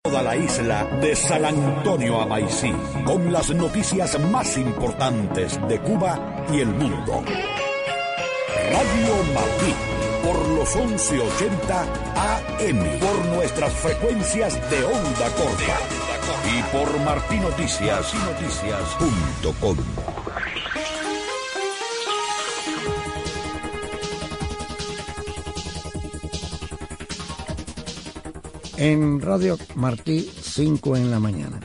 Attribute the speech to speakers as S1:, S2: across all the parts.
S1: Toda la isla de San Antonio a Maicí, con las noticias más importantes de Cuba y el mundo. Radio Martí, por los 1180 AM, por nuestras frecuencias de onda corta y por martinoticias.com.
S2: En Radio Martí, 5 en la mañana.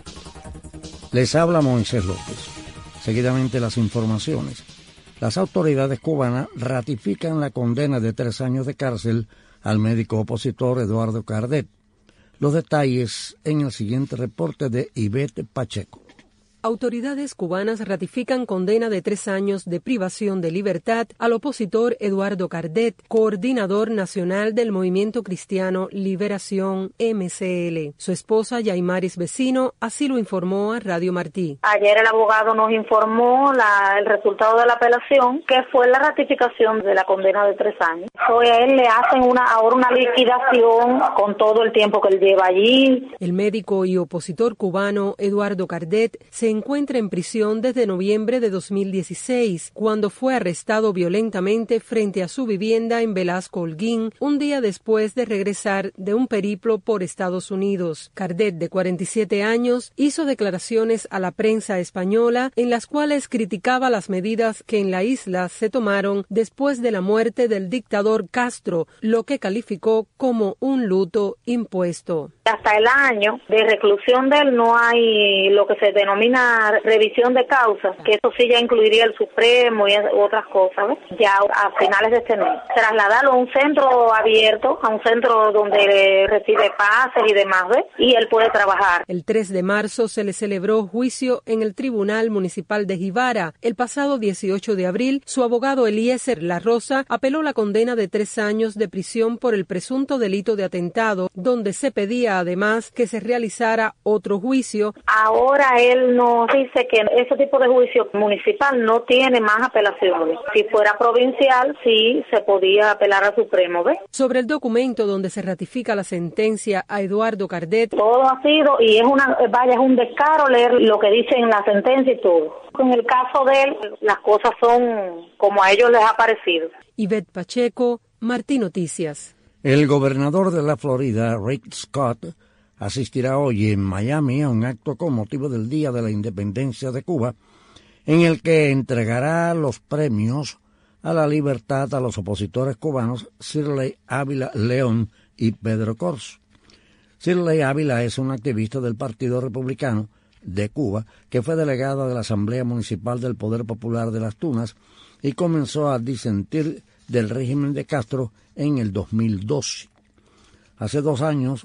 S2: Les habla Moisés López. Seguidamente las informaciones. Las autoridades cubanas ratifican la condena de 3 años de cárcel al médico opositor Eduardo Cardet. Los detalles en el siguiente reporte de Ivette Pacheco.
S3: Autoridades cubanas ratifican condena de 3 años de privación de libertad al opositor Eduardo Cardet, coordinador nacional del Movimiento Cristiano Liberación MCL. Su esposa Yaimaris Vecino así lo informó a Radio Martí.
S4: Ayer el abogado nos informó el resultado de la apelación, que fue la ratificación de la condena de 3 años. A él le hacen ahora una liquidación con todo el tiempo que él lleva allí.
S3: El médico y opositor cubano Eduardo Cardet se encuentra en prisión desde noviembre de 2016, cuando fue arrestado violentamente frente a su vivienda en Velasco Holguín, un día después de regresar de un periplo por Estados Unidos. Cardet, de 47 años, hizo declaraciones a la prensa española en las cuales criticaba las medidas que en la isla se tomaron después de la muerte del dictador Castro, lo que calificó como un luto impuesto.
S4: Hasta el año de reclusión de él no hay lo que se denomina revisión de causas, que eso sí ya incluiría el Supremo y otras cosas, ¿ves? Ya a finales de este mes. Trasladarlo a un centro abierto, a un centro donde recibe pases y demás, ¿ves? Y él puede trabajar.
S3: El 3 de marzo se le celebró juicio en el Tribunal Municipal de Jibara. El pasado 18 de abril, su abogado Eliezer La Rosa apeló la condena de 3 años de prisión por el presunto delito de atentado, donde se pedía además que se realizara otro juicio.
S4: Ahora él nos dice que ese tipo de juicio municipal no tiene más apelaciones. Si fuera provincial, sí se podía apelar al Supremo, ¿ves?
S3: Sobre el documento donde se ratifica la sentencia a Eduardo Cardet.
S4: Todo ha sido, y es un descaro leer lo que dice en la sentencia y todo. En el caso de él, las cosas son como a ellos les ha parecido.
S3: Ivette Pacheco, Martí Noticias.
S2: El gobernador de la Florida, Rick Scott, asistirá hoy en Miami a un acto con motivo del Día de la Independencia de Cuba, en el que entregará los premios a la libertad a los opositores cubanos Shirley Ávila León y Pedro Corzo. Shirley Ávila es una activista del Partido Republicano de Cuba que fue delegada de la Asamblea Municipal del Poder Popular de las Tunas y comenzó a disentir del régimen de Castro en el 2012. Hace 2 años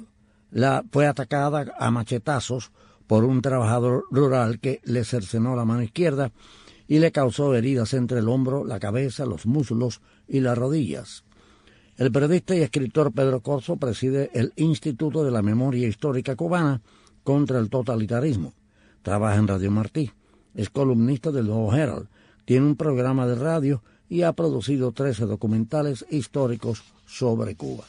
S2: fue atacada a machetazos por un trabajador rural que le cercenó la mano izquierda y le causó heridas entre el hombro, la cabeza, los muslos y las rodillas. El periodista y escritor Pedro Corzo preside el Instituto de la Memoria Histórica Cubana contra el Totalitarismo. Trabaja en Radio Martí, es columnista del Nuevo Herald, tiene un programa de radio y ha producido 13 documentales históricos sobre Cuba.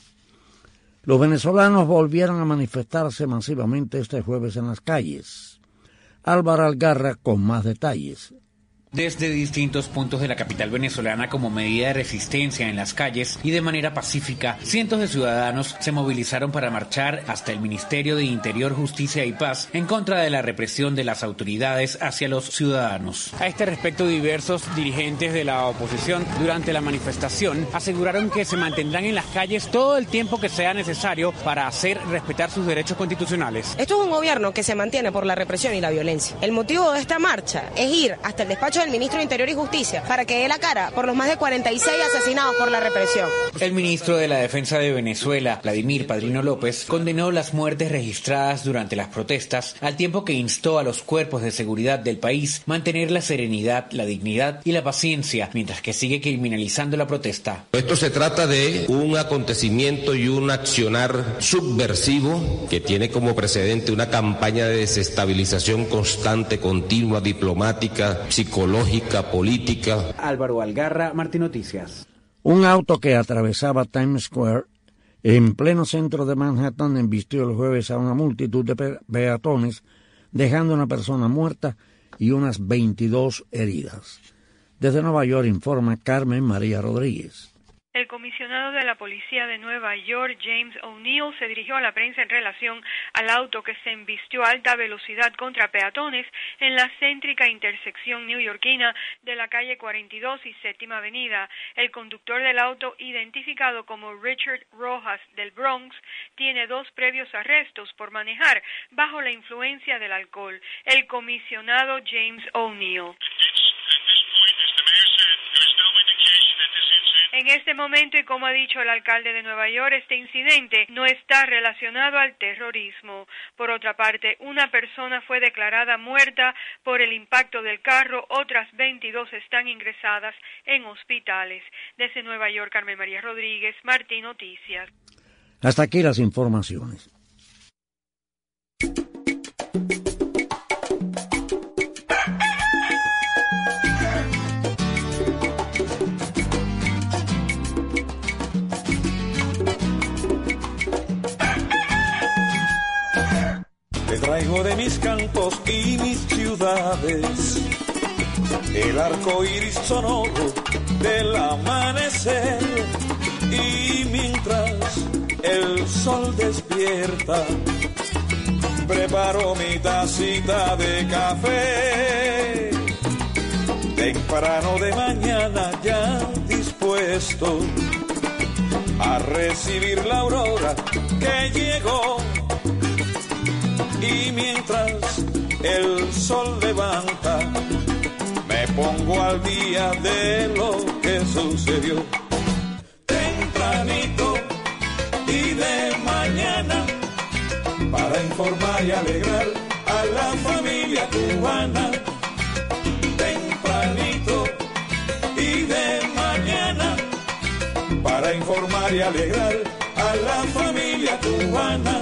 S2: Los venezolanos volvieron a manifestarse masivamente este jueves en las calles. Álvaro Algarra con más detalles.
S5: Desde distintos puntos de la capital venezolana, como medida de resistencia en las calles y de manera pacífica, cientos de ciudadanos se movilizaron para marchar hasta el Ministerio de Interior, Justicia y Paz en contra de la represión de las autoridades hacia los ciudadanos.
S6: A este respecto, diversos dirigentes de la oposición durante la manifestación aseguraron que se mantendrán en las calles todo el tiempo que sea necesario para hacer respetar sus derechos constitucionales.
S7: Esto es un gobierno que se mantiene por la represión y la violencia. El motivo de esta marcha es ir hasta el despacho del ministro de Interior y Justicia para que dé la cara por los más de 46 asesinados por la represión.
S5: El ministro de la Defensa de Venezuela, Vladimir Padrino López, condenó las muertes registradas durante las protestas, al tiempo que instó a los cuerpos de seguridad del país mantener la serenidad, la dignidad y la paciencia, mientras que sigue criminalizando la protesta.
S8: Esto se trata de un acontecimiento y un accionar subversivo que tiene como precedente una campaña de desestabilización constante, continua, diplomática, psicológica, política.
S5: Álvaro Algarra, Martí Noticias.
S2: Un auto que atravesaba Times Square en pleno centro de Manhattan, embistió el jueves a una multitud de peatones, dejando una persona muerta y unas 22 heridas. Desde Nueva York informa Carmen María Rodríguez.
S9: El comisionado de la policía de Nueva York, James O'Neill, se dirigió a la prensa en relación al auto que se embistió a alta velocidad contra peatones en la céntrica intersección neoyorquina de la calle 42 y Séptima Avenida. El conductor del auto, identificado como Richard Rojas del Bronx, tiene 2 previos arrestos por manejar bajo la influencia del alcohol. El comisionado James O'Neill. En este momento, y como ha dicho el alcalde de Nueva York, este incidente no está relacionado al terrorismo. Por otra parte, una persona fue declarada muerta por el impacto del carro, otras 22 están ingresadas en hospitales. Desde Nueva York, Carmen María Rodríguez, Martín Noticias.
S2: Hasta aquí las informaciones.
S10: Te traigo de mis campos y mis ciudades el arco iris sonoro del amanecer, y mientras el sol despierta preparo mi tacita de café temprano de mañana, ya dispuesto a recibir la aurora que llegó. Y mientras el sol levanta, me pongo al día de lo que sucedió. Tempranito y de mañana, para informar y alegrar a la familia cubana. Tempranito y de mañana, para informar y alegrar a la familia cubana.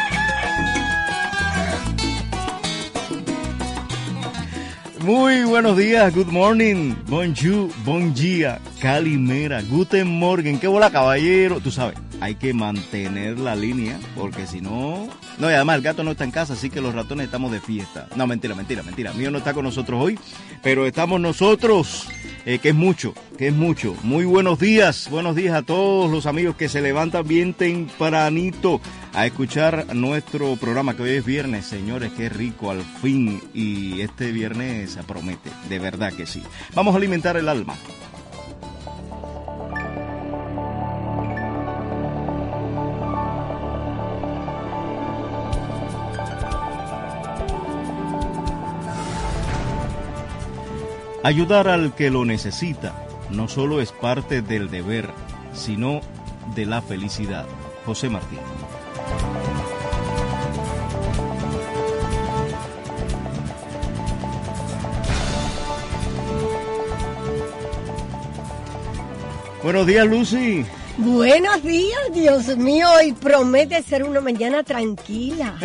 S11: Muy buenos días, good morning, bonjour, bon dia, calimera, guten morgen, qué bola caballero. Tú sabes, hay que mantener la línea, porque si no... No, y además el gato no está en casa, así que los ratones estamos de fiesta. No, mentira. Mío no está con nosotros hoy, pero estamos nosotros, que es mucho. Muy buenos días a todos los amigos que se levantan bien tempranito a escuchar nuestro programa, que hoy es viernes, señores, qué rico al fin, y este viernes se promete, de verdad que sí. Vamos a alimentar el alma. Ayudar al que lo necesita no solo es parte del deber, sino de la felicidad. José Martín. Buenos días, Lucy.
S12: Buenos días, Dios mío, hoy promete ser una mañana tranquila.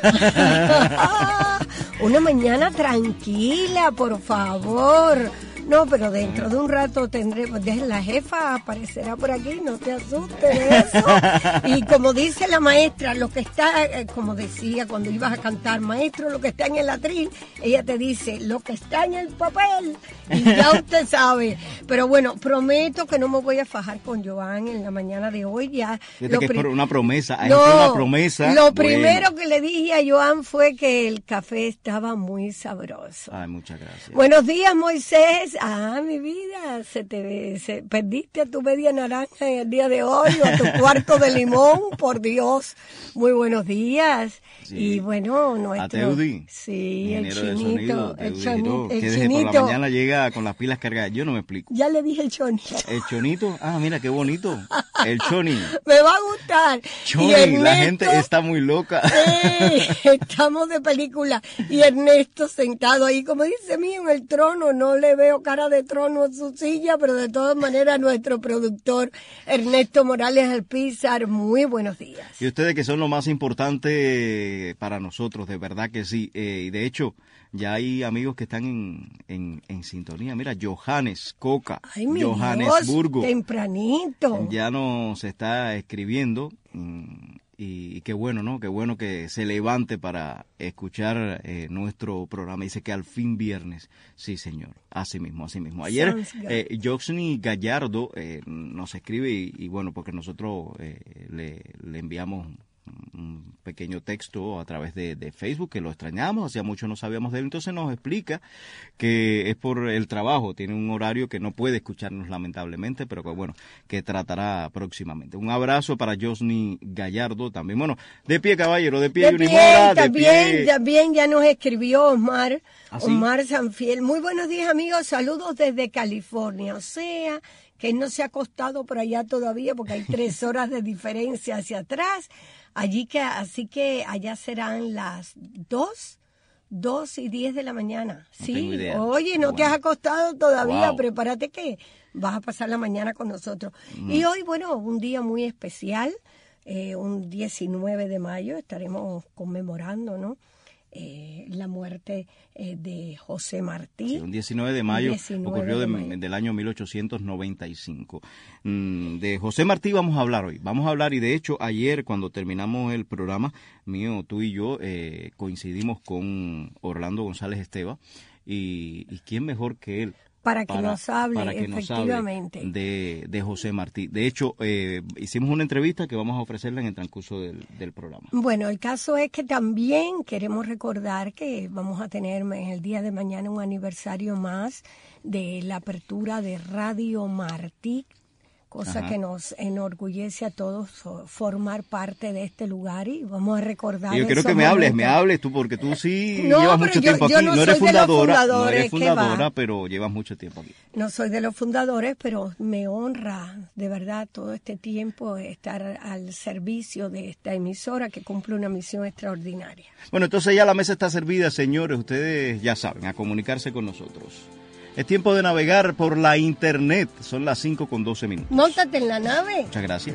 S12: Una mañana tranquila, por favor. No, pero dentro de un rato tendremos, la jefa aparecerá por aquí, no te asustes de eso. Y como dice la maestra, lo que está, como decía cuando ibas a cantar, maestro, lo que está en el atril, ella te dice, lo que está en el papel, y ya usted sabe. Pero bueno, prometo que no me voy a fajar con Joan en la mañana de hoy. Ya.
S11: Fíjate que es una promesa,
S12: una promesa. Lo primero que le dije a Joan fue que el café estaba muy sabroso.
S11: Ay, muchas gracias.
S12: Buenos días, Moisés. Mi vida, perdiste a tu media naranja en el día de hoy, o a tu cuarto de limón, por Dios. Muy buenos días. Sí. Y bueno, nuestro...
S11: A Teudi.
S12: Sí, el chinito. El
S11: chonito. Que desde por la mañana llega con las pilas cargadas. Yo no me explico.
S12: Ya le dije el chonito.
S11: ¿El chonito? Ah, mira qué bonito. El choni.
S12: Me va a gustar.
S11: Choni, Ernesto, la gente está muy loca.
S12: Estamos de película. Y Ernesto sentado ahí, como dice mío, en el trono, no le veo cara de trono en su silla, pero de todas maneras nuestro productor Ernesto Morales Alpizar, muy buenos días.
S11: Y ustedes que son lo más importante para nosotros, de verdad que sí. Y de hecho, ya hay amigos que están en sintonía. Mira, Johannes Coca,
S12: Ay, mi
S11: Johannesburgo.
S12: Dios, tempranito.
S11: Ya nos está escribiendo. Y qué bueno, ¿no? Qué bueno que se levante para escuchar nuestro programa. Dice que al fin viernes. Sí, señor. Así mismo, así mismo. Ayer Joxny Gallardo nos escribe y bueno, porque nosotros le enviamos un pequeño texto a través de Facebook, que lo extrañamos, hacía mucho no sabíamos de él, entonces nos explica que es por el trabajo, tiene un horario que no puede escucharnos lamentablemente, pero que bueno, que tratará próximamente. Un abrazo para Joxny Gallardo también, bueno, de pie caballero, de pie Unimora, de pie.
S12: También ya nos escribió Osmar, Omar Sanfiel, muy buenos días amigos, saludos desde California, o sea, que él no se ha acostado por allá todavía porque hay 3 horas de diferencia hacia atrás. Así que allá serán las 2:10 de la mañana.
S11: No
S12: sí,
S11: tengo idea.
S12: Oye, no te has acostado todavía,
S11: Wow.
S12: Prepárate que vas a pasar la mañana con nosotros. Y hoy, bueno, un día muy especial, un 19 de mayo, estaremos conmemorando, ¿no? La muerte de José Martí.
S11: Sí, un 19 de mayo
S12: 19
S11: ocurrió
S12: de mayo.
S11: del año 1895. De José Martí vamos a hablar hoy. Vamos a hablar, y de hecho ayer cuando terminamos el programa mío, tú y yo coincidimos con Orlando González Esteva. Y ¿quién mejor que él?
S12: Para que nos hable,
S11: efectivamente, de José Martí. De hecho, hicimos una entrevista que vamos a ofrecerla en el transcurso del programa.
S12: Bueno, el caso es que también queremos recordar que vamos a tener en el día de mañana un aniversario más de la apertura de Radio Martí, cosa que nos enorgullece a todos formar parte de este lugar y vamos a recordar.
S11: Yo quiero que me hables tú, porque tú sí llevas mucho tiempo aquí.
S12: No
S11: eres fundadora,
S12: fundadora,
S11: pero llevas mucho tiempo aquí.
S12: No soy de los fundadores, pero me honra de verdad todo este tiempo estar al servicio de esta emisora que cumple una misión extraordinaria.
S11: Bueno, entonces ya la mesa está servida, señores. Ustedes ya saben, a comunicarse con nosotros. Es tiempo de navegar por la internet. Son las 5:12.
S12: Móntate en la nave.
S11: Muchas gracias.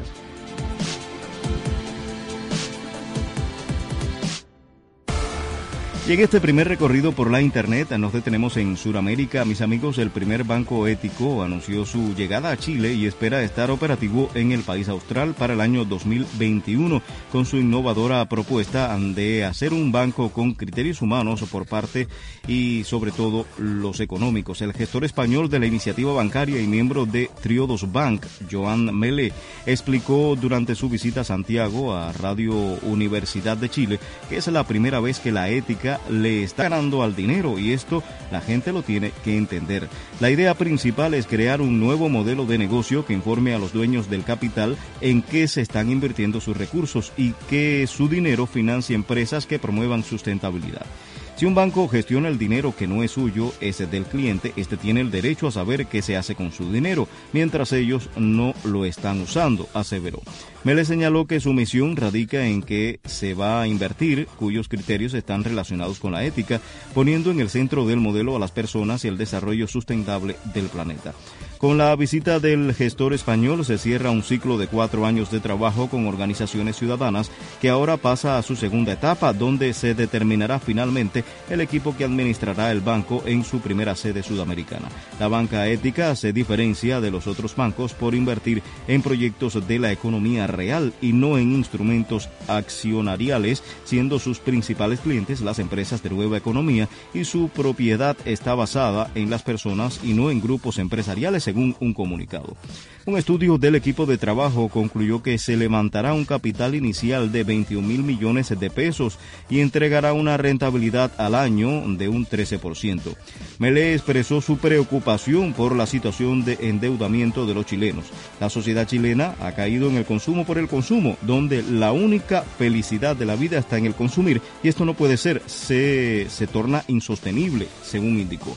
S11: Y en este primer recorrido por la internet nos detenemos en Sudamérica. Mis amigos, el primer banco ético anunció su llegada a Chile y espera estar operativo en el país austral para el año 2021 con su innovadora propuesta de hacer un banco con criterios humanos por parte y sobre todo los económicos. El gestor español de la iniciativa bancaria y miembro de Triodos Bank, Joan Mele, explicó durante su visita a Santiago a Radio Universidad de Chile que es la primera vez que la ética le está ganando al dinero y esto la gente lo tiene que entender. La idea principal es crear un nuevo modelo de negocio que informe a los dueños del capital en qué se están invirtiendo sus recursos y que su dinero financie empresas que promuevan sustentabilidad. Si un banco gestiona el dinero que no es suyo, ese del cliente, este tiene el derecho a saber qué se hace con su dinero, mientras ellos no lo están usando, aseveró. Mele señaló que su misión radica en que se va a invertir, cuyos criterios están relacionados con la ética, poniendo en el centro del modelo a las personas y el desarrollo sustentable del planeta. Con la visita del gestor español se cierra un ciclo de 4 años de trabajo con organizaciones ciudadanas que ahora pasa a su segunda etapa, donde se determinará finalmente el equipo que administrará el banco en su primera sede sudamericana. La banca ética se diferencia de los otros bancos por invertir en proyectos de la economía real y no en instrumentos accionariales, siendo sus principales clientes las empresas de nueva economía y su propiedad está basada en las personas y no en grupos empresariales, según un comunicado. Un estudio del equipo de trabajo concluyó que se levantará un capital inicial de 21.000 millones de pesos y entregará una rentabilidad al año de un 13%. Mele expresó su preocupación por la situación de endeudamiento de los chilenos. La sociedad chilena ha caído en el consumo por el consumo, donde la única felicidad de la vida está en el consumir, y esto no puede ser, se torna insostenible, según indicó.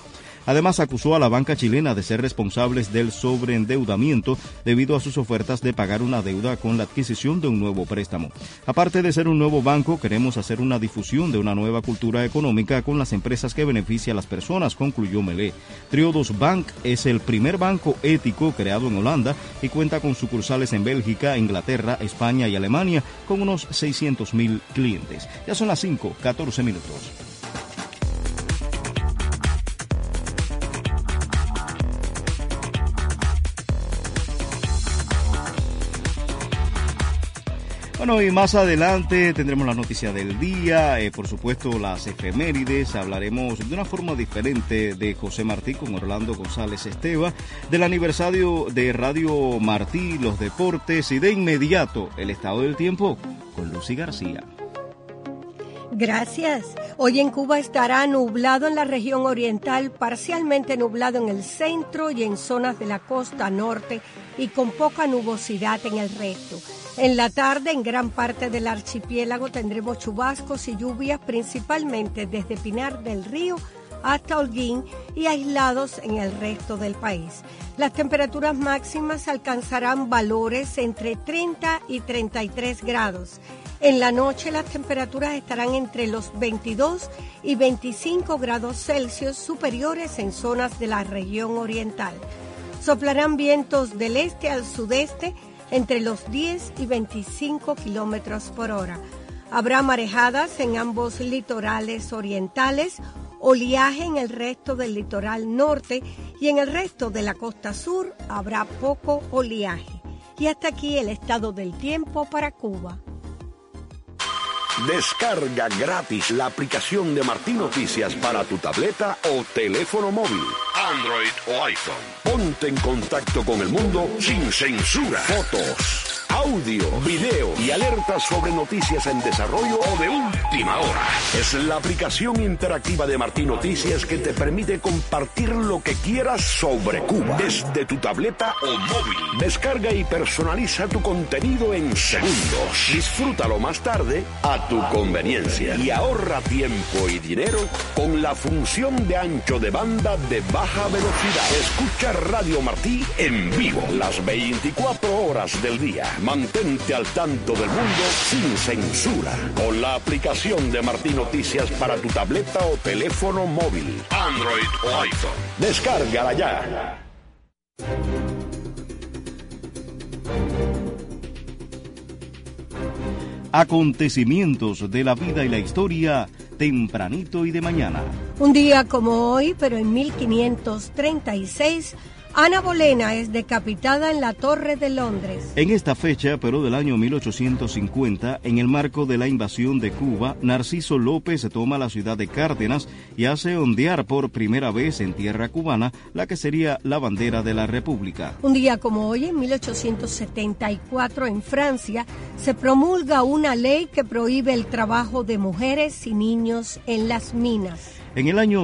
S11: Además, acusó a la banca chilena de ser responsables del sobreendeudamiento debido a sus ofertas de pagar una deuda con la adquisición de un nuevo préstamo. Aparte de ser un nuevo banco, queremos hacer una difusión de una nueva cultura económica con las empresas que beneficia a las personas, concluyó Melé. Triodos Bank es el primer banco ético creado en Holanda y cuenta con sucursales en Bélgica, Inglaterra, España y Alemania con unos 600,000 clientes. Ya son las 5:14 minutos. Bueno, y más adelante tendremos la noticia del día, por supuesto las efemérides, hablaremos de una forma diferente de José Martí con Orlando González Esteva, del aniversario de Radio Martí, los deportes y de inmediato el estado del tiempo con Lucy García.
S12: Gracias. Hoy en Cuba estará nublado en la región oriental, parcialmente nublado en el centro y en zonas de la costa norte y con poca nubosidad en el resto. En la tarde, en gran parte del archipiélago tendremos chubascos y lluvias, principalmente desde Pinar del Río hasta Holguín y aislados en el resto del país. Las temperaturas máximas alcanzarán valores entre 30 y 33 grados. En la noche las temperaturas estarán entre los 22 y 25 grados Celsius, superiores en zonas de la región oriental. Soplarán vientos del este al sudeste entre los 10 y 25 kilómetros por hora. Habrá marejadas en ambos litorales orientales, oleaje en el resto del litoral norte y en el resto de la costa sur habrá poco oleaje. Y hasta aquí el estado del tiempo para Cuba.
S1: Descarga gratis la aplicación de Martí Noticias para tu tableta o teléfono móvil, Android o iPhone. Ponte en contacto con el mundo sin censura. Fotos, audio, video y alertas sobre noticias en desarrollo o de última hora. Es la aplicación interactiva de Martí Noticias que te permite compartir lo que quieras sobre Cuba desde tu tableta o móvil. Descarga y personaliza tu contenido en segundos. Disfrútalo más tarde a tu conveniencia y ahorra tiempo y dinero con la función de ancho de banda de baja velocidad. Escucha Radio Martí en vivo las 24 horas del día. Mantente al tanto del mundo sin censura con la aplicación de Martí Noticias para tu tableta o teléfono móvil, Android o iPhone. Descárgala ya.
S11: Acontecimientos de la vida y la historia tempranito y de mañana.
S12: Un día como hoy, pero en 1536, Ana Bolena es decapitada en la Torre de Londres.
S11: En esta fecha, pero del año 1850, en el marco de la invasión de Cuba, Narciso López toma la ciudad de Cárdenas y hace ondear por primera vez en tierra cubana la que sería la bandera de la República.
S12: Un día como hoy, en 1874, en Francia, se promulga una ley que prohíbe el trabajo de mujeres y niños en las minas.
S11: En el año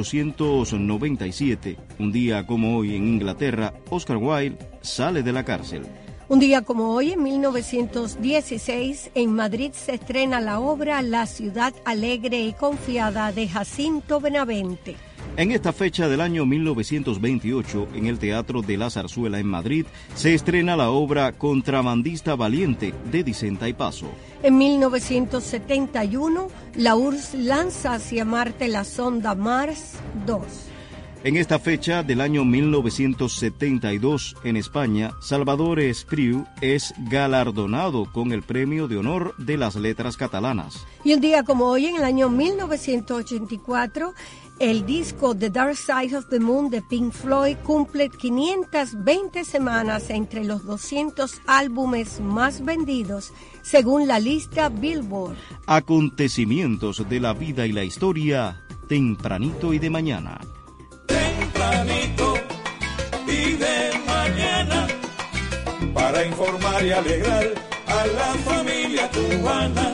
S11: 1897, un día como hoy en Inglaterra, Oscar Wilde sale de la cárcel.
S12: Un día como hoy, en 1916, en Madrid se estrena la obra La ciudad alegre y confiada de Jacinto Benavente.
S11: En esta fecha del año 1928, en el Teatro de la Zarzuela en Madrid, se estrena la obra Contrabandista Valiente de Dicenta y Paso.
S12: En 1971, la URSS lanza hacia Marte la sonda Mars 2.
S11: En esta fecha del año 1972, en España, Salvador Espriu es galardonado con el Premio de Honor de las Letras Catalanas.
S12: Y un día como hoy, en el año 1984, el disco The Dark Side of the Moon de Pink Floyd cumple 520 semanas entre los 200 álbumes más vendidos, según la lista Billboard.
S11: Acontecimientos de la vida y la historia, tempranito y de mañana.
S10: Tempranito y de mañana, para informar y alegrar a la familia cubana.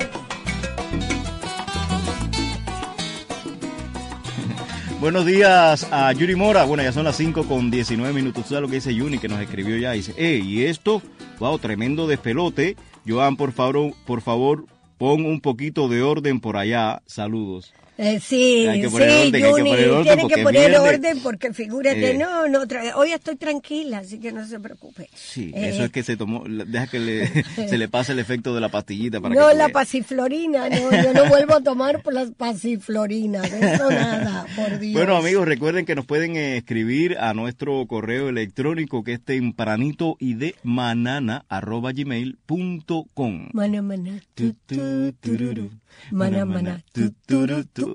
S11: Buenos días a Yuri Mora. Bueno, ya son las 5:19. ¿Tú sabes lo que dice Yuni, que nos escribió ya? Dice, y esto, wow, tremendo despelote. Joan, por favor, pon un poquito de orden por allá. Saludos.
S12: Sí,
S11: hay que poner
S12: Juni, tiene que poner orden porque figúrate, hoy estoy tranquila, así que no se preocupe.
S11: Sí, eso es que se tomó, deja que se le pase el efecto de la pastillita para
S12: no,
S11: que
S12: la pasiflorina, yo no vuelvo a tomar por las pasiflorinas, de eso nada, por Dios.
S11: Bueno, amigos, recuerden que nos pueden escribir a nuestro correo electrónico que es tempranitoydemanana@gmail.com.
S12: Maná, maná, tu.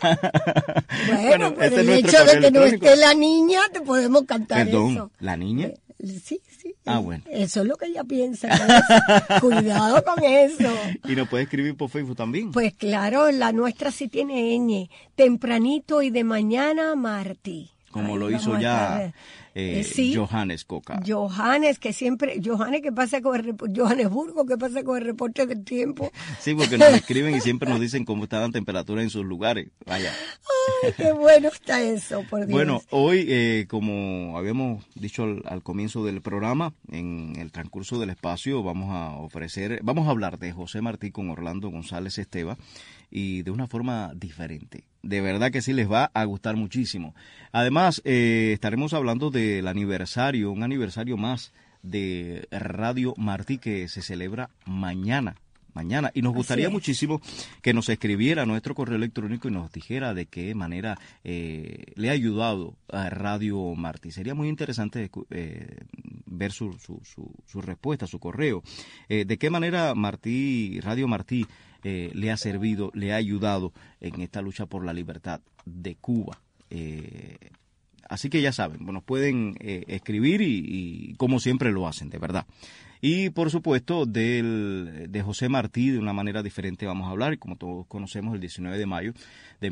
S12: Bueno, por el hecho de que no esté la niña, te podemos cantar.
S11: Perdón,
S12: eso.
S11: ¿La niña?
S12: Sí.
S11: Bueno.
S12: Eso es lo que ella piensa. Cuidado con eso.
S11: ¿Y nos puede escribir por Facebook también?
S12: Pues claro, la nuestra sí tiene ñ. Tempranito y de mañana, Martí.
S11: Como lo hizo ya
S12: sí.
S11: Johannes Coca.
S12: Johannes, ¿qué pasa con Johannesburgo? ¿Qué pasa con el reporte del tiempo?
S11: Sí, porque nos escriben y siempre nos dicen cómo está la temperatura en sus lugares. Vaya.
S12: Ay, qué bueno está eso, por Dios.
S11: Bueno, hoy, como habíamos dicho al comienzo del programa, en el transcurso del espacio vamos a hablar de José Martí con Orlando González Esteva, y de una forma diferente. De verdad que sí les va a gustar muchísimo. Además, estaremos hablando del aniversario, un aniversario más de Radio Martí que se celebra mañana. Y nos gustaría muchísimo que nos escribiera a nuestro correo electrónico y nos dijera de qué manera le ha ayudado a Radio Martí. Sería muy interesante ver su respuesta, su correo. De qué manera Radio Martí le ha servido, le ha ayudado en esta lucha por la libertad de Cuba. Así que ya saben, nos pueden escribir y como siempre lo hacen, de verdad. Y por supuesto de José Martí, de una manera diferente vamos a hablar, y como todos conocemos, el 19 de mayo de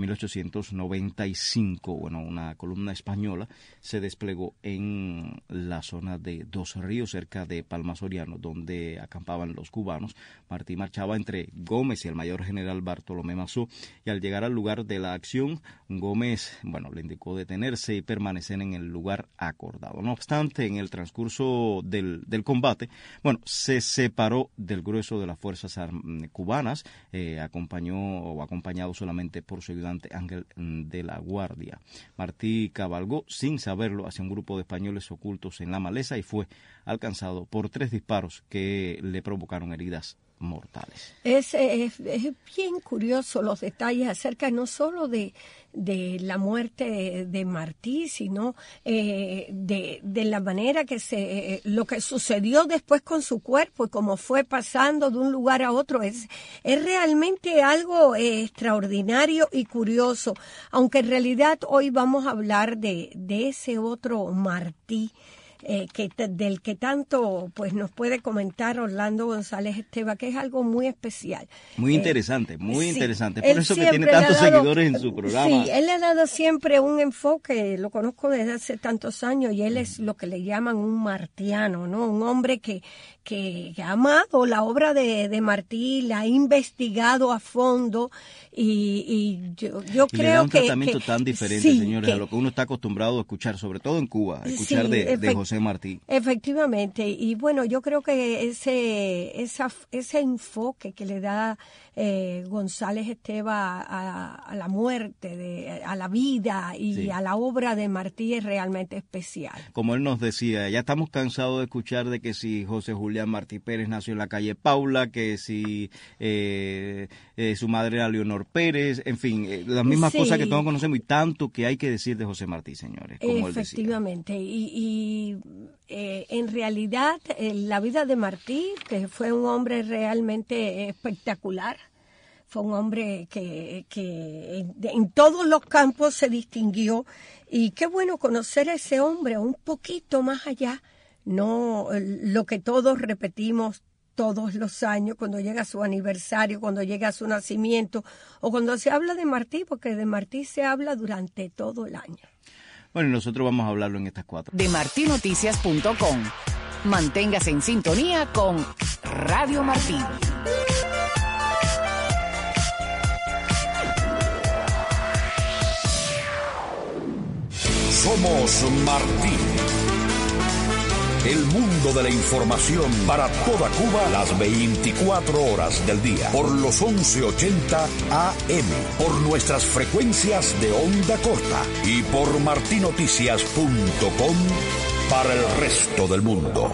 S11: 1895, una columna española se desplegó en la zona de Dos Ríos, cerca de Palma Soriano, donde acampaban los cubanos. Martí marchaba entre Gómez y el mayor general Bartolomé Mazó, y al llegar al lugar de la acción, Gómez, le indicó detenerse y permanecer en el lugar acordado. No obstante, en el transcurso del combate, se separó del grueso de las fuerzas cubanas, acompañado solamente por su ayudante Ángel de la Guardia. Martí cabalgó sin saberlo hacia un grupo de españoles ocultos en la maleza y fue alcanzado por 3 disparos que le provocaron heridas mortales.
S12: Es bien curioso los detalles acerca no solo de la muerte de Martí, sino de la manera que lo que sucedió después con su cuerpo y cómo fue pasando de un lugar a otro. Es realmente algo extraordinario y curioso, aunque en realidad hoy vamos a hablar de ese otro Martí, del que tanto nos puede comentar Orlando González Esteva, que es algo muy especial.
S11: Muy interesante, interesante. Por eso que tiene tantos seguidores en su programa.
S12: Sí, él le ha dado siempre un enfoque, lo conozco desde hace tantos años, y él es lo que le llaman un martiano, ¿no? Un hombre que ha amado la obra de Martí, la ha investigado a fondo, y yo creo que... le da
S11: un tratamiento tan diferente, señores, a lo que uno está acostumbrado a escuchar, sobre todo en Cuba, escuchar de José Martí.
S12: Efectivamente, y yo creo que ese enfoque que le da González Esteva a la muerte, a la vida y a la obra de Martí es realmente especial.
S11: Como él nos decía, ya estamos cansados de escuchar de que si José Julián Martí Pérez nació en la calle Paula, que si su madre era Leonor Pérez, en fin, las mismas cosas que todos conocemos, y tanto que hay que decir de José Martí, señores, como él decía.
S12: Efectivamente, y en realidad la vida de Martí, que fue un hombre realmente espectacular, fue un hombre que en todos los campos se distinguió, y qué bueno conocer a ese hombre un poquito más allá, no lo que todos repetimos todos los años cuando llega su aniversario, cuando llega su nacimiento, o cuando se habla de Martí, porque de Martí se habla durante todo el año.
S11: Bueno, y nosotros vamos a hablarlo en estas 4.
S13: De martinoticias.com. Manténgase en sintonía con Radio Martí.
S1: Somos Martí. El mundo de la información para toda Cuba las 24 horas del día. Por los 1180 AM. Por nuestras frecuencias de onda corta. Y por martinoticias.com para el resto del mundo.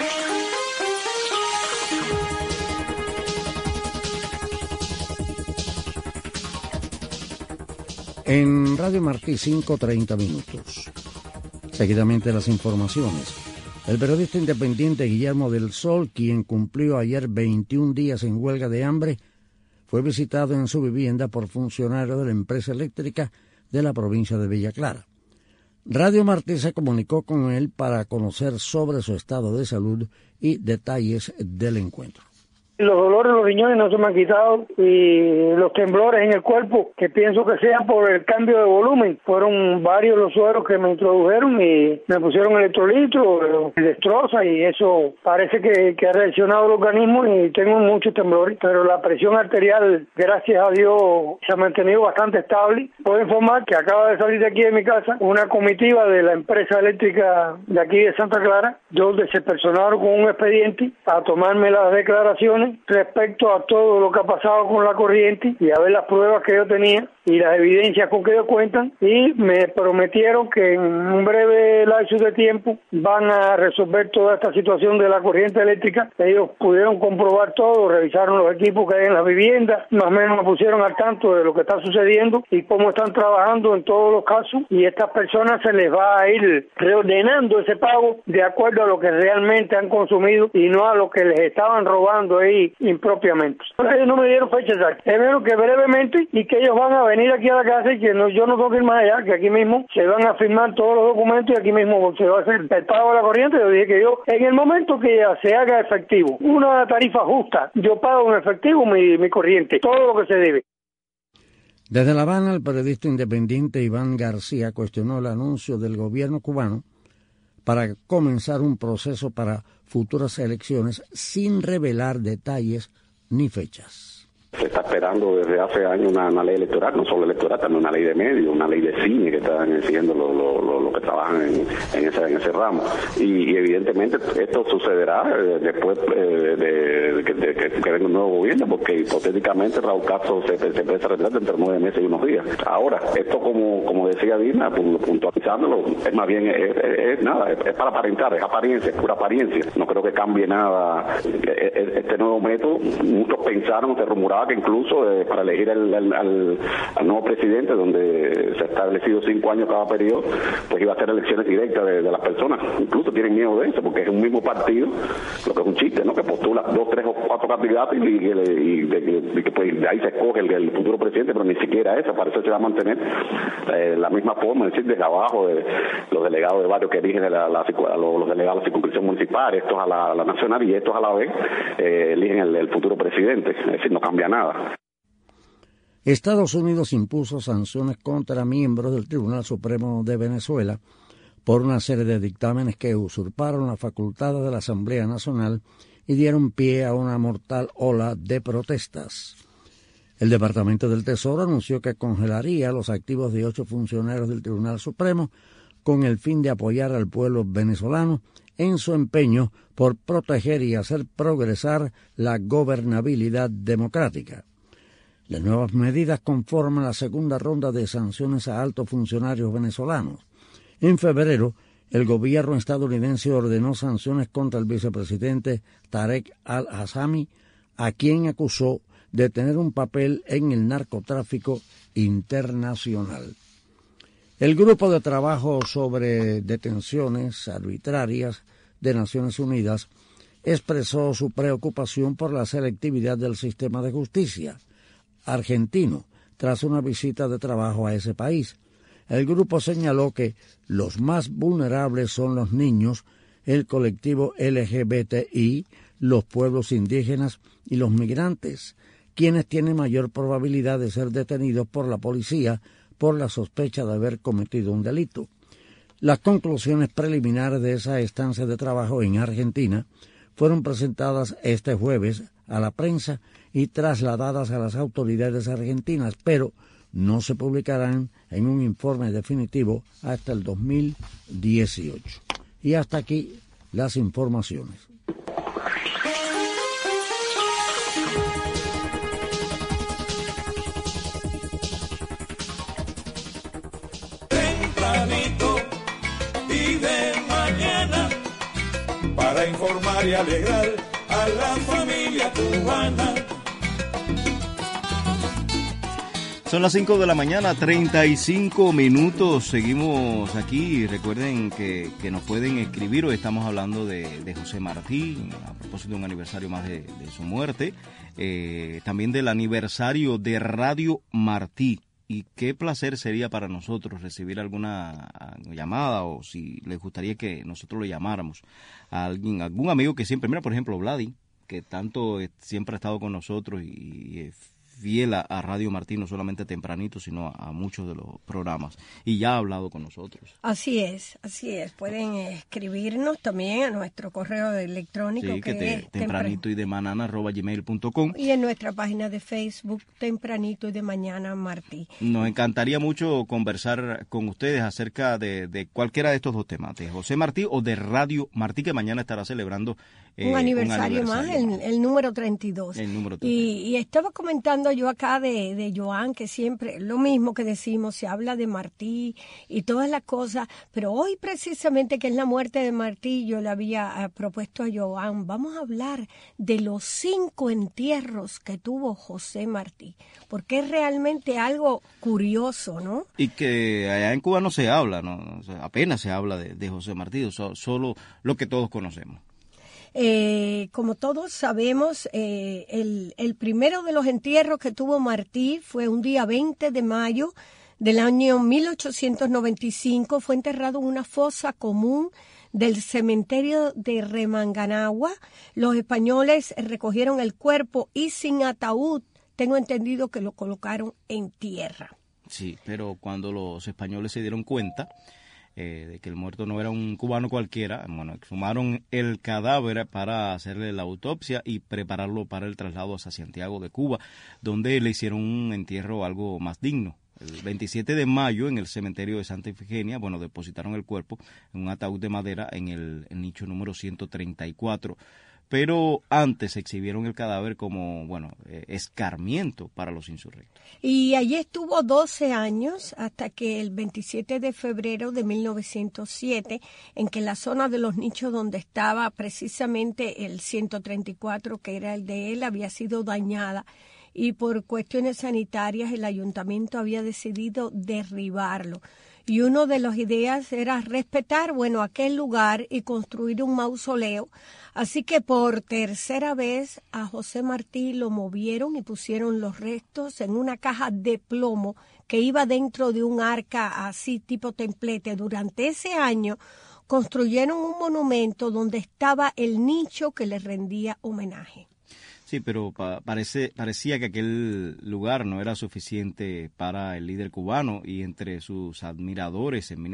S2: En Radio Martí, 5:30 minutos. Seguidamente las informaciones. El periodista independiente Guillermo del Sol, quien cumplió ayer 21 días en huelga de hambre, fue visitado en su vivienda por funcionarios de la empresa eléctrica de la provincia de Villa Clara. Radio Martí se comunicó con él para conocer sobre su estado de salud y detalles del encuentro.
S14: Los dolores de los riñones no se me han quitado y los temblores en el cuerpo, que pienso que sea por el cambio de volumen. Fueron varios los sueros que me introdujeron y me pusieron electrolitos, destroza, y eso parece que ha reaccionado el organismo y tengo muchos temblores. Pero la presión arterial, gracias a Dios, se ha mantenido bastante estable. Puedo informar que acaba de salir de aquí de mi casa una comitiva de la empresa eléctrica de aquí de Santa Clara, donde se personaron con un expediente a tomarme las declaraciones respecto a todo lo que ha pasado con la corriente y a ver las pruebas que yo tenía y las evidencias con que ellos cuentan, y me prometieron que en un breve lapso de tiempo van a resolver toda esta situación de la corriente eléctrica. Ellos pudieron comprobar todo, revisaron los equipos que hay en las viviendas, más o menos me pusieron al tanto de lo que está sucediendo y cómo están trabajando en todos los casos, y a estas personas se les va a ir reordenando ese pago de acuerdo a lo que realmente han consumido y no a lo que les estaban robando ahí impropiamente. Ellos no me dieron fecha exacta, es menos que brevemente, y que ellos van a venir aquí a la casa y que yo no tengo que ir más allá, que aquí mismo se van a firmar todos los documentos y aquí mismo se va a hacer el pago de la corriente. Yo dije que yo, en el momento que ya se haga efectivo una tarifa justa, yo pago en efectivo mi corriente, todo lo que se debe.
S2: Desde La Habana, el periodista independiente Iván García cuestionó el anuncio del gobierno cubano para comenzar un proceso para futuras elecciones sin revelar detalles ni fechas.
S15: Se está esperando desde hace años una ley electoral, no solo electoral, también una ley de medios, una ley de cine que están exigiendo los que trabajan en ese ramo. Y evidentemente esto sucederá después de que venga un nuevo gobierno, porque hipotéticamente Raúl Castro se puede retirar entre 9 meses y unos días. Ahora, esto como decía Dina, puntualizándolo, es más bien es para aparentar, es apariencia, es pura apariencia. No creo que cambie nada este nuevo método. Muchos pensaron, se rumoraba que incluso para elegir al nuevo presidente, donde se ha establecido 5 años cada periodo, pues iba a ser elecciones directas de las personas. Incluso tienen miedo de eso, porque es un mismo partido, lo que es un chiste, ¿no? Que postula 2, 3 o 4 candidatos y que pues de ahí se escoge el futuro presidente, pero ni siquiera eso, para eso se va a mantener la misma forma, es decir, desde abajo, de los delegados de barrio que eligen los delegados de la circunscripción municipal, estos a la nacional y estos a la vez eligen el futuro presidente, es decir, no cambia nada.
S2: Estados Unidos impuso sanciones contra miembros del Tribunal Supremo de Venezuela por una serie de dictámenes que usurparon las facultades de la Asamblea Nacional y dieron pie a una mortal ola de protestas. El Departamento del Tesoro anunció que congelaría los activos de 8 funcionarios del Tribunal Supremo con el fin de apoyar al pueblo venezolano en su empeño por proteger y hacer progresar la gobernabilidad democrática. Las nuevas medidas conforman la segunda ronda de sanciones a altos funcionarios venezolanos. En febrero, el gobierno estadounidense ordenó sanciones contra el vicepresidente Tarek al-Assami, a quien acusó de tener un papel en el narcotráfico internacional. El Grupo de Trabajo sobre Detenciones Arbitrarias de Naciones Unidas expresó su preocupación por la selectividad del sistema de justicia argentino tras una visita de trabajo a ese país. El grupo señaló que los más vulnerables son los niños, el colectivo LGBTI, los pueblos indígenas y los migrantes, quienes tienen mayor probabilidad de ser detenidos por la policía por la sospecha de haber cometido un delito. Las conclusiones preliminares de esa estancia de trabajo en Argentina fueron presentadas este jueves a la prensa y trasladadas a las autoridades argentinas, pero no se publicarán en un informe definitivo hasta el 2018. Y hasta aquí las informaciones.
S10: Tempranito y de mañana, para informar y alegrar a la familia cubana.
S11: Son las 5 de la mañana, 35 minutos. Seguimos aquí. Recuerden que nos pueden escribir. Hoy estamos hablando de José Martí, a propósito de un aniversario más de su muerte. También del aniversario de Radio Martí. Y qué placer sería para nosotros recibir alguna llamada, o si les gustaría que nosotros lo llamáramos a alguien, algún amigo que siempre, mira, por ejemplo, Vladi, que tanto siempre ha estado con nosotros y fiel a Radio Martí, no solamente tempranito, sino a muchos de los programas, y ya ha hablado con nosotros.
S12: Así es. Pueden escribirnos también a nuestro correo electrónico,
S11: sí,
S12: que es
S11: tempranito y de mañana@gmail.com,
S12: y en nuestra página de Facebook, Tempranito y de Mañana Martí.
S11: Nos encantaría mucho conversar con ustedes acerca de cualquiera de estos dos temas, de José Martí o de Radio Martí, que mañana estará celebrando
S12: un aniversario más, el número 32.
S11: El número 32.
S12: Y estaba comentando yo acá de Joan, que siempre, lo mismo que decimos, se habla de Martí y todas las cosas, pero hoy precisamente, que es la muerte de Martí, yo le había propuesto a Joan, vamos a hablar de los 5 entierros que tuvo José Martí, porque es realmente algo curioso, ¿no?
S11: Y que allá en Cuba no se habla, ¿no? O sea, apenas se habla de José Martí, solo lo que todos conocemos.
S12: Como todos sabemos, el primero de los entierros que tuvo Martí fue un día 20 de mayo del año 1895. Fue enterrado en una fosa común del cementerio de Remanganagua. Los españoles recogieron el cuerpo y sin ataúd, tengo entendido que lo colocaron en tierra.
S11: Sí, pero cuando los españoles se dieron cuenta de que el muerto no era un cubano cualquiera, bueno, exhumaron el cadáver para hacerle la autopsia y prepararlo para el traslado hacia Santiago de Cuba, donde le hicieron un entierro algo más digno. El 27 de mayo, en el cementerio de Santa Ifigenia, bueno, depositaron el cuerpo en un ataúd de madera en el nicho número 134. Pero antes exhibieron el cadáver como, bueno, escarmiento para los insurrectos.
S12: Y allí estuvo 12 años hasta que el 27 de febrero de 1907, en que la zona de los nichos donde estaba precisamente el 134, que era el de él, había sido dañada. Y por cuestiones sanitarias el ayuntamiento había decidido derribarlo. Y una de las ideas era respetar, bueno, aquel lugar y construir un mausoleo. Así que por tercera vez a José Martí lo movieron y pusieron los restos en una caja de plomo que iba dentro de un arca así tipo templete. Durante ese año construyeron un monumento donde estaba el nicho que le rendía homenaje.
S11: Sí, pero parecía que aquel lugar no era suficiente para el líder cubano, y entre sus admiradores en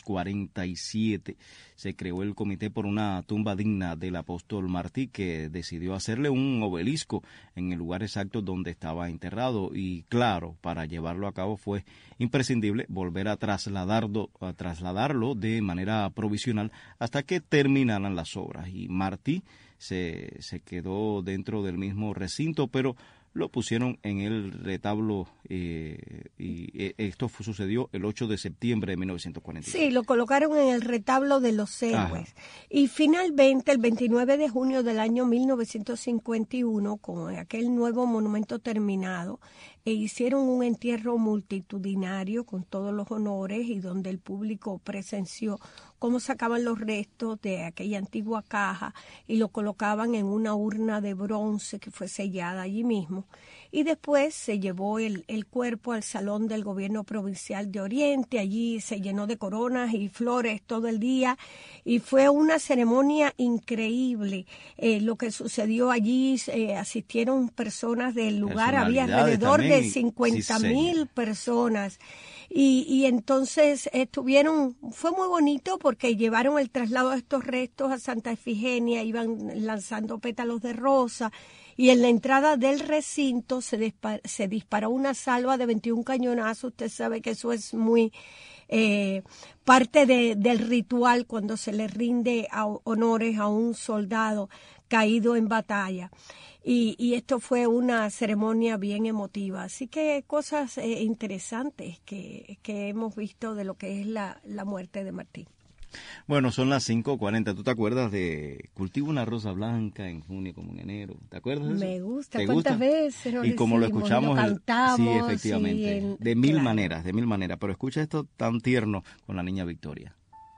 S11: 1947 se creó el Comité por una tumba digna del apóstol Martí, que decidió hacerle un obelisco en el lugar exacto donde estaba enterrado. Y claro, para llevarlo a cabo fue imprescindible volver a trasladarlo de manera provisional hasta que terminaran las obras. Y Martí se quedó dentro del mismo recinto, pero lo pusieron en el retablo, y esto sucedió el 8 de septiembre de 1946.
S12: Sí, lo colocaron en el retablo de los héroes. Ajá. Y finalmente, el 29 de junio del año 1951, con aquel nuevo monumento terminado, hicieron un entierro multitudinario con todos los honores, y donde el público presenció cómo sacaban los restos de aquella antigua caja y lo colocaban en una urna de bronce que fue sellada allí mismo. Y después se llevó el cuerpo al Salón del Gobierno Provincial de Oriente. Allí se llenó de coronas y flores todo el día, y fue una ceremonia increíble. Lo que sucedió allí, asistieron personas del lugar, había alrededor de 50,000 personas. Y entonces fue muy bonito porque llevaron el traslado de estos restos a Santa Ifigenia, iban lanzando pétalos de rosa, y en la entrada del recinto se disparó una salva de 21 cañonazos. Usted sabe que eso es muy parte del ritual cuando se le rinde honores a un soldado caído en batalla. Y esto fue una ceremonia bien emotiva. Así que cosas interesantes que hemos visto de lo que es la muerte de Martí.
S11: Bueno, son las 5:40. ¿Tú te acuerdas de Cultivo una rosa blanca en junio como en enero? ¿Te acuerdas de eso?
S12: Me gusta. ¿Cuántas veces nos
S11: Y como lo escuchamos,
S12: lo cantamos,
S11: sí, efectivamente, de mil maneras. Pero escucha esto tan tierno con la niña Victoria.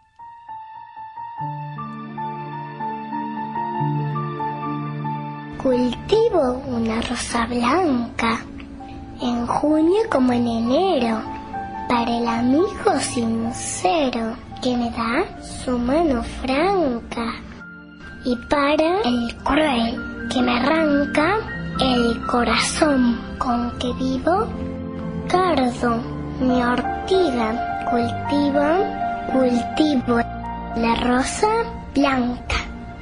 S16: Cultivo una rosa blanca en junio como en enero, para el amigo sincero que me da su mano franca, y para el cruel que me arranca el corazón con que vivo. Cardo mi ortiga cultivo la rosa blanca.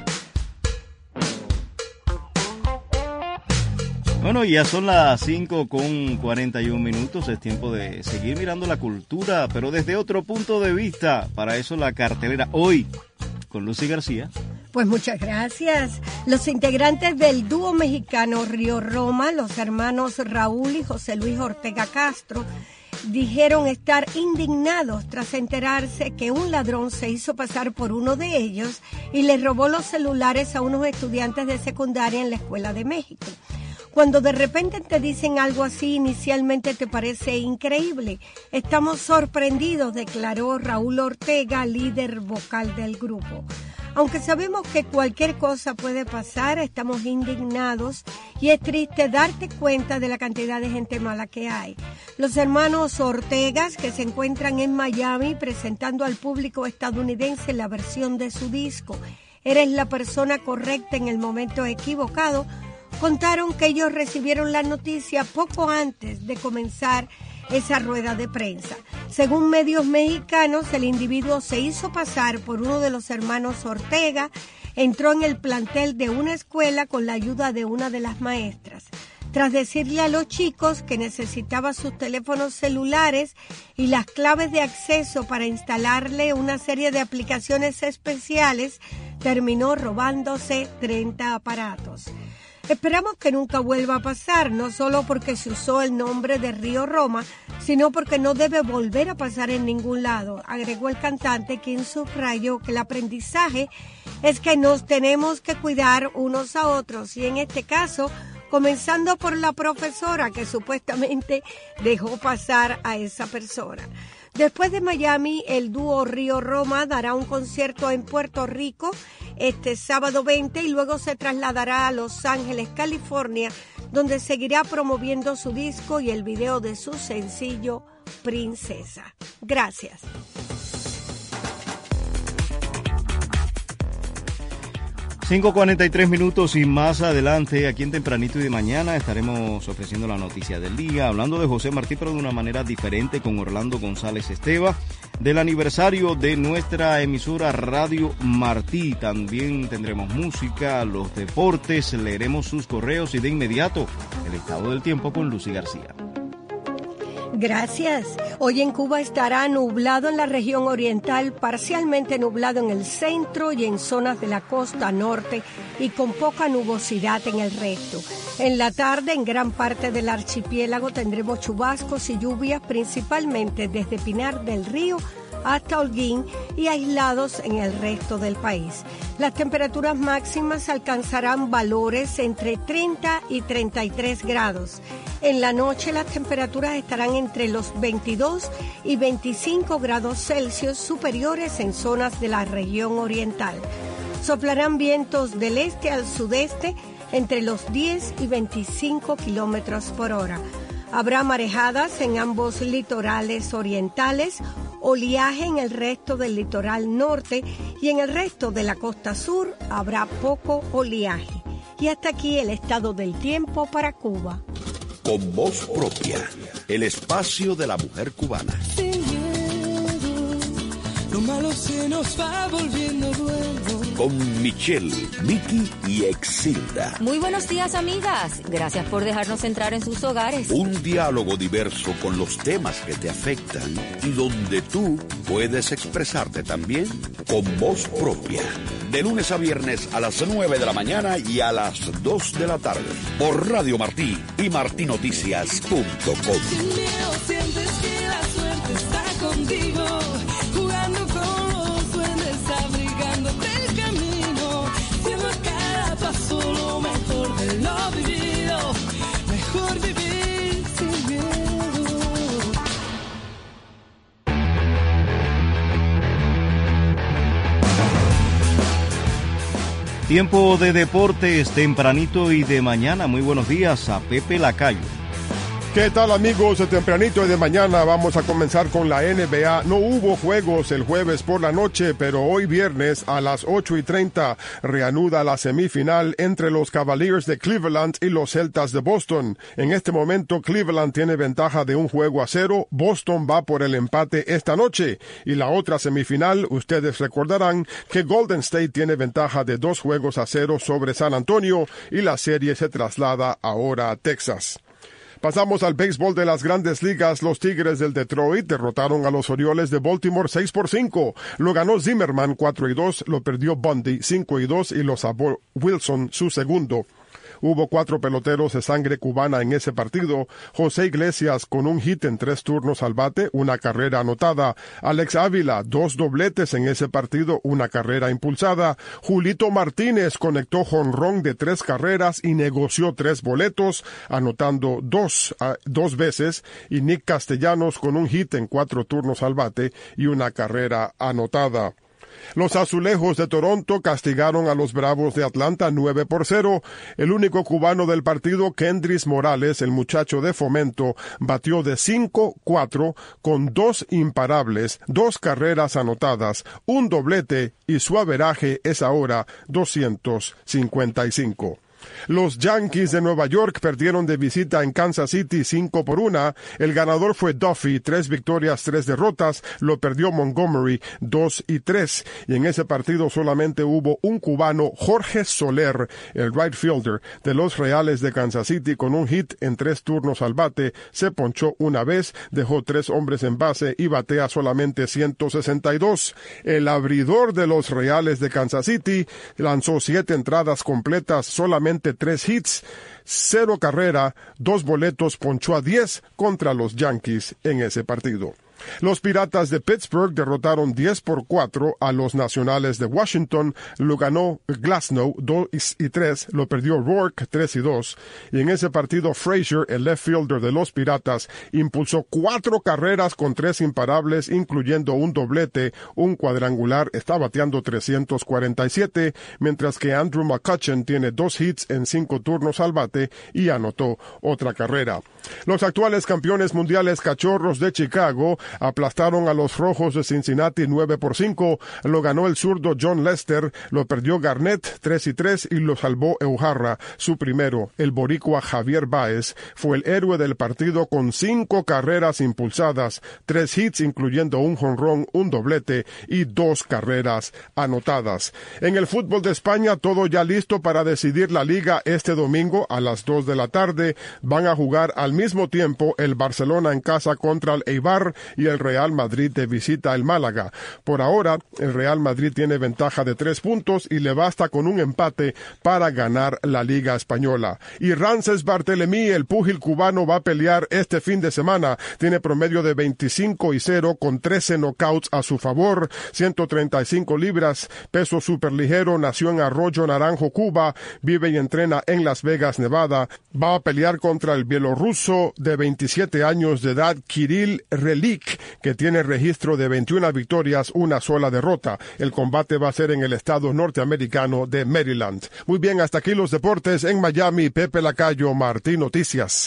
S11: Bueno, ya son las 5:41. Es tiempo de seguir mirando la cultura, pero desde otro punto de vista. Para eso la cartelera hoy con Lucy García.
S12: Pues muchas gracias. Los integrantes del dúo mexicano Río Roma, los hermanos Raúl y José Luis Ortega Castro, dijeron estar indignados tras enterarse que un ladrón se hizo pasar por uno de ellos y les robó los celulares a unos estudiantes de secundaria en la Escuela de México. Cuando de repente te dicen algo así, inicialmente te parece increíble. Estamos sorprendidos, declaró Raúl Ortega, líder vocal del grupo. Aunque sabemos que cualquier cosa puede pasar, estamos indignados y es triste darte cuenta de la cantidad de gente mala que hay. Los hermanos Ortegas, que se encuentran en Miami presentando al público estadounidense la versión de su disco Eres la persona correcta en el momento equivocado, contaron que ellos recibieron la noticia poco antes de comenzar esa rueda de prensa. Según medios mexicanos, el individuo se hizo pasar por uno de los hermanos Ortega, entró en el plantel de una escuela con la ayuda de una de las maestras. Tras decirle a los chicos que necesitaba sus teléfonos celulares y las claves de acceso para instalarle una serie de aplicaciones especiales, terminó robándose 30 aparatos. Esperamos que nunca vuelva a pasar, no solo porque se usó el nombre de Río Roma, sino porque no debe volver a pasar en ningún lado, agregó el cantante, quien subrayó que el aprendizaje es que nos tenemos que cuidar unos a otros, y en este caso, comenzando por la profesora que supuestamente dejó pasar a esa persona. Después de Miami, el dúo Río Roma dará un concierto en Puerto Rico este sábado 20 y luego se trasladará a Los Ángeles, California, donde seguirá promoviendo su disco y el video de su sencillo Princesa. Gracias.
S11: $5:43 y más adelante, aquí en Tempranito y de Mañana, estaremos ofreciendo la noticia del día, hablando de José Martí, pero de una manera diferente, con Orlando González Esteva, del aniversario de nuestra emisora Radio Martí. También tendremos música, los deportes, leeremos sus correos y de inmediato el estado del tiempo con Lucy García.
S12: Gracias. Hoy en Cuba estará nublado en la región oriental, parcialmente nublado en el centro y en zonas de la costa norte y con poca nubosidad en el resto. En la tarde, en gran parte del archipiélago tendremos chubascos y lluvias, principalmente desde Pinar del Río hasta Holguín y aislados en el resto del país. Las temperaturas máximas alcanzarán valores entre 30 y 33 grados. En la noche las temperaturas estarán entre los 22 y 25 grados Celsius, superiores en zonas de la región oriental. Soplarán vientos del este al sudeste entre los 10 y 25 kilómetros por hora. Habrá marejadas en ambos litorales orientales, oleaje en el resto del litoral norte y en el resto de la costa sur habrá poco oleaje. Y hasta aquí el estado del tiempo para Cuba.
S1: Con voz propia, el espacio de la mujer cubana.
S17: lo malo se nos va volviendo bueno.
S1: Con Michelle, Vicky y Exilda.
S18: Muy buenos días, amigas. Gracias por dejarnos entrar en sus hogares.
S1: Un diálogo diverso con los temas que te afectan y donde tú puedes expresarte también con voz propia. De lunes a viernes a las 9 de la mañana y a las 2 de la tarde. Por Radio Martí y martinoticias.com.
S17: Sin miedo sientes que la suerte está contigo. Jugando con los duendes, abrigándote el camino. Siendo a cada paso lo mejor de lo vivido. Mejor vivir sin miedo.
S11: Tiempo de deportes tempranito y de mañana. Muy buenos días a Pepe Lacayo.
S19: ¿Qué tal, amigos? Tempranito y de mañana vamos a comenzar con la NBA. No hubo juegos el jueves por la noche, pero hoy viernes a las 8:30 reanuda la semifinal entre los Cavaliers de Cleveland y los Celtas de Boston. En este momento Cleveland tiene ventaja de 1-0. Boston va por el empate esta noche. Y la otra semifinal, ustedes recordarán que Golden State tiene ventaja de 2-0 sobre San Antonio y la serie se traslada ahora a Texas. Pasamos al béisbol de las Grandes Ligas. Los Tigres del Detroit derrotaron a los Orioles de Baltimore 6-5. Lo ganó Zimmerman 4-2, lo perdió Bundy 5-2 y lo salvó Wilson su segundo. Hubo 4 peloteros de sangre cubana en ese partido. José Iglesias con un hit en 3 turnos al bate, una carrera anotada. Alex Ávila, 2 dobletes en ese partido, una carrera impulsada. Julito Martínez conectó jonrón de 3 carreras y negoció 3 boletos, anotando 2 veces. Y Nick Castellanos con un hit en 4 turnos al bate y una carrera anotada. Los Azulejos de Toronto castigaron a los Bravos de Atlanta 9-0. El único cubano del partido, Kendrys Morales, el muchacho de Fomento, batió de 5-4 con 2 imparables, 2 carreras anotadas, un doblete y su averaje es ahora 255. Los Yankees de Nueva York perdieron de visita en Kansas City 5-1. El ganador fue Duffy, 3 victorias, 3 derrotas. Lo perdió Montgomery 2-3. Y en ese partido solamente hubo un cubano, Jorge Soler, el right fielder de los Reales de Kansas City, con un hit en 3 turnos al bate. Se ponchó una vez, dejó 3 hombres en base y batea solamente 162. El abridor de los Reales de Kansas City lanzó 7 entradas completas, solamente 3 hits, 0 carrera, 2 boletos, ponchó a 10 contra los Yankees en ese partido. Los Piratas de Pittsburgh derrotaron 10-4 a los Nacionales de Washington. Lo ganó Glasnow 2-3, lo perdió Rourke 3-2. Y en ese partido Frazier, el left fielder de los Piratas, impulsó 4 carreras con 3 imparables, incluyendo un doblete, un cuadrangular. Está bateando 347, mientras que Andrew McCutchen tiene 2 hits en 5 turnos al bate y anotó otra carrera. Los actuales campeones mundiales Cachorros de Chicago aplastaron a los Rojos de Cincinnati 9-5. Lo ganó el zurdo John Lester, lo perdió Garnett 3-3 y lo salvó Eujarra, su primero. El boricua Javier Báez fue el héroe del partido con 5 carreras impulsadas, 3 hits incluyendo un jonrón, un doblete y 2 carreras anotadas. En el fútbol de España todo ya listo para decidir la liga este domingo a las 2 de la tarde. Van a jugar al mismo tiempo el Barcelona en casa contra el Eibar y el Real Madrid de visita al Málaga. Por ahora, el Real Madrid tiene ventaja de 3 puntos y le basta con un empate para ganar la Liga Española. Y Rances Barthelemy, el púgil cubano, va a pelear este fin de semana. Tiene promedio de 25-0 con 13 knockouts a su favor, 135 libras, peso superligero, nació en Arroyo Naranjo, Cuba, vive y entrena en Las Vegas, Nevada. Va a pelear contra el bielorruso de 27 años de edad, Kirill Relik, que tiene registro de 21 victorias, una sola derrota. El combate va a ser en el estado norteamericano de Maryland. Muy bien, hasta aquí los deportes en Miami. Pepe Lacayo, Martín Noticias.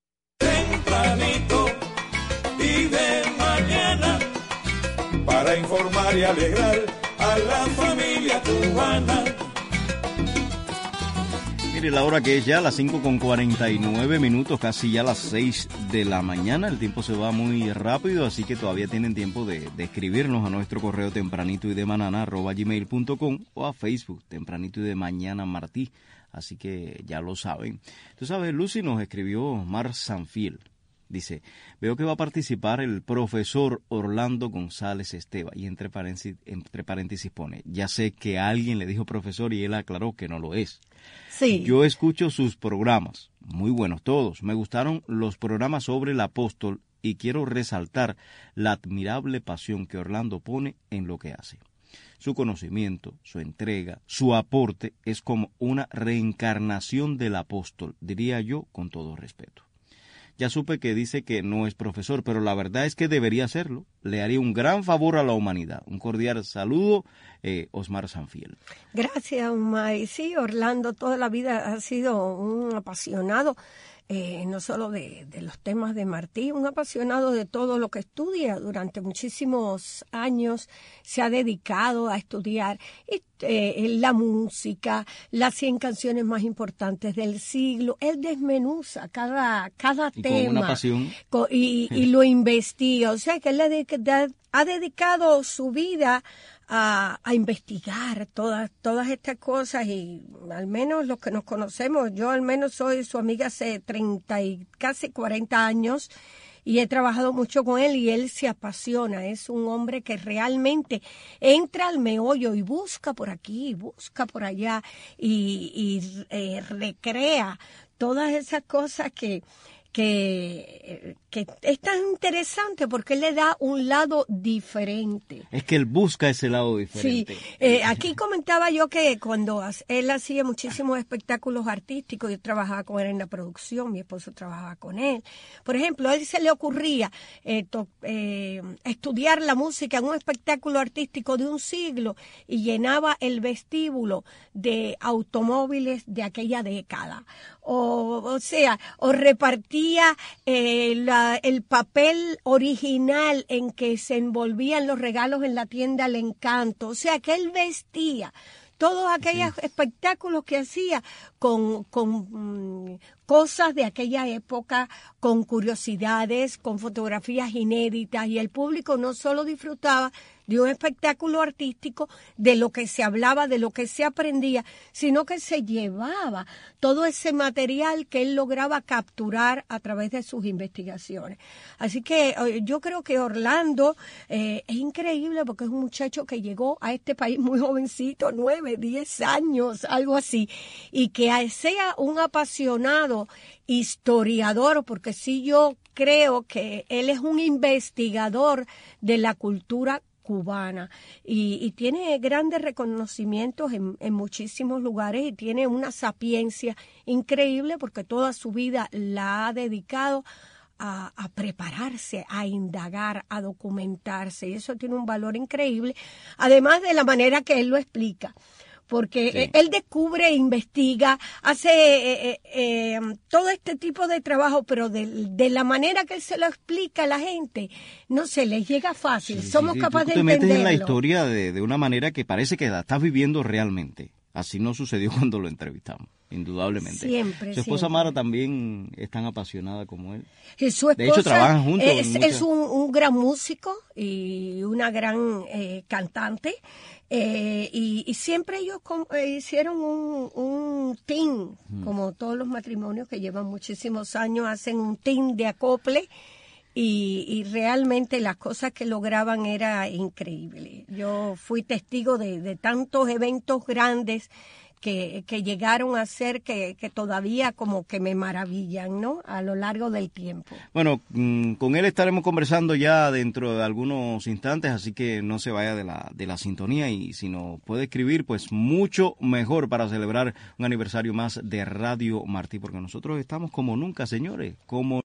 S10: Tempranito y de mañana, para informar y alegrar a la familia cubana.
S11: Mire la hora que es ya las 5:49, casi ya las 6 de la mañana. El tiempo se va muy rápido, así que todavía tienen tiempo de escribirnos a nuestro correo tempranitoydemanana@gmail.com o a Facebook, Tempranito y de Mañana Martí. Así que ya lo saben. Tú sabes, Lucy nos escribió Mar Sanfiel. Dice, veo que va a participar el profesor Orlando González Esteva. Y entre paréntesis pone, ya sé que alguien le dijo profesor y él aclaró que no lo es.
S12: Sí.
S11: Yo escucho sus programas, muy buenos todos. Me gustaron los programas sobre el apóstol y quiero resaltar la admirable pasión que Orlando pone en lo que hace. Su conocimiento, su entrega, su aporte es como una reencarnación del apóstol, diría yo con todo respeto. Ya supe que dice que no es profesor, pero la verdad es que debería serlo. Le haría un gran favor a la humanidad. Un cordial saludo, Osmar Sanfiel.
S12: Gracias, Omar. Y sí, Orlando toda la vida ha sido un apasionado, no solo de los temas de Martí, un apasionado de todo lo que estudia. Durante muchísimos años se ha dedicado a estudiar la música, las 100 canciones más importantes del siglo. Él desmenuza cada tema.
S11: Con una pasión.
S12: Y lo investiga. O sea que él ha dedicado su vida a investigar todas estas cosas, y al menos los que nos conocemos, yo al menos soy su amiga hace 30 y casi 40 años y he trabajado mucho con él y él se apasiona. Es un hombre que realmente entra al meollo y busca por aquí, busca por allá y recrea todas esas cosas que es tan interesante porque él le da un lado diferente.
S11: Es que él busca ese lado diferente.
S12: Sí, aquí comentaba yo que cuando él hacía muchísimos espectáculos artísticos, yo trabajaba con él en la producción, mi esposo trabajaba con él. Por ejemplo, a él se le ocurría estudiar la música en un espectáculo artístico de un siglo y llenaba el vestíbulo de automóviles de aquella década. O repartía el papel original en que se envolvían los regalos en la tienda El Encanto. O sea, que él vestía todos aquellos espectáculos que hacía con cosas de aquella época, con curiosidades, con fotografías inéditas, y el público no solo disfrutaba de un espectáculo artístico, de lo que se hablaba, de lo que se aprendía, sino que se llevaba todo ese material que él lograba capturar a través de sus investigaciones. Así que yo creo que Orlando es increíble porque es un muchacho que llegó a este país muy jovencito, 9, 10 años, algo así, y que sea un apasionado historiador, porque sí yo creo que él es un investigador de la cultura cubana y tiene grandes reconocimientos en muchísimos lugares y tiene una sapiencia increíble porque toda su vida la ha dedicado a prepararse, a indagar, a documentarse, y eso tiene un valor increíble, además de la manera que él lo explica. Porque él descubre, investiga, hace todo este tipo de trabajo, pero de la manera que él se lo explica a la gente, no se les llega fácil. Somos capaces de entenderlo.
S11: Tú te metes en la historia de una manera que parece que la estás viviendo realmente. Así no sucedió cuando lo entrevistamos, indudablemente.
S12: Siempre,
S11: su esposa
S12: siempre.
S11: Mara también es tan apasionada como él.
S12: Y su esposa,
S11: de hecho, trabajan juntos.
S12: Es un gran músico y una gran cantante. Y siempre ellos hicieron un team, como todos los matrimonios que llevan muchísimos años, hacen un team de acople. Y realmente las cosas que lograban era increíble. Yo fui testigo de tantos eventos grandes que llegaron a ser que todavía como que me maravillan, ¿no? A lo largo del tiempo.
S11: Bueno, con él estaremos conversando ya dentro de algunos instantes, así que no se vaya de la sintonía, y si nos puede escribir, pues mucho mejor para celebrar un aniversario más de Radio Martí, porque nosotros estamos como nunca, señores, como